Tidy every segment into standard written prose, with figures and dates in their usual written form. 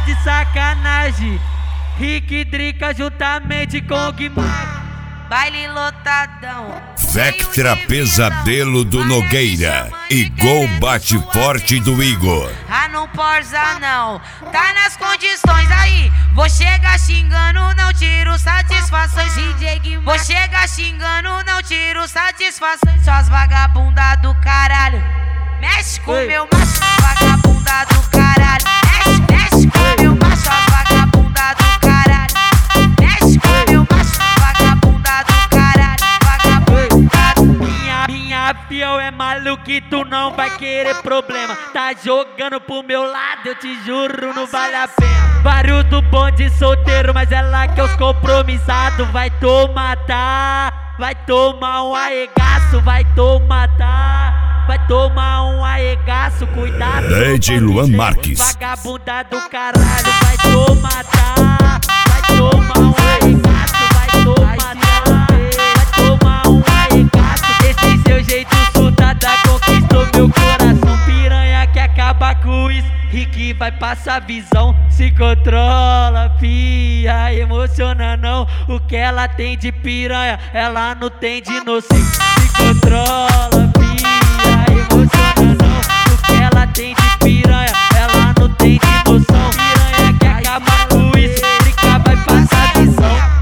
de sacanagem. Rick Drica juntamente com Guimar. Baile lotadão. Vectra Pesadelo do Nogueira e Gol Bate Forte do Igor. Ah, não porza não, tá nas condições aí. Vou chegar xingando, não tiro satisfações. DJ Guimar. Vou chegar xingando, não tiro satisfações. Suas vagabunda do caralho, mexe com meu macho, vagabunda do caralho. Mexe com meu macho, suas vagabunda do caralho. Mexe com meu macho, vagabunda do caralho. Vagabunda do Minha fiel é maluca e tu não vai querer problema. Tá jogando pro meu lado, eu te juro, não vale a pena. Vários do bonde solteiro, mas é lá que os compromissados vai tomar, tá? Vai tomar um arregaço, vai tomar, tá? Vai tomar um arregaço, cuidado. DJ Luan Marques. Vagabunda do caralho, vai tomar, tá? Vai tomar um arregaço, vai tomar, tá? Vai tomar um arregaço. Esse seu jeito soldada conquistou meu coração. Piranha que acaba com isso, Rick vai passar visão. Se controla, fia, emociona não. O que ela tem de piranha, ela não tem de inocente. Se controla, fia, emociona não. O que ela tem de piranha, ela não tem de noção. Piranha que acaba com isso, Rick vai passar visão.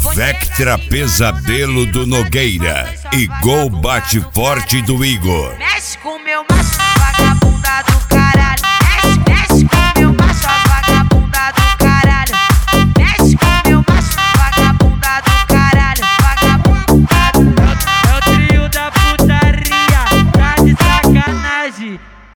Vectra Pesadelo do Nogueira e Gol Bate Forte do Igor.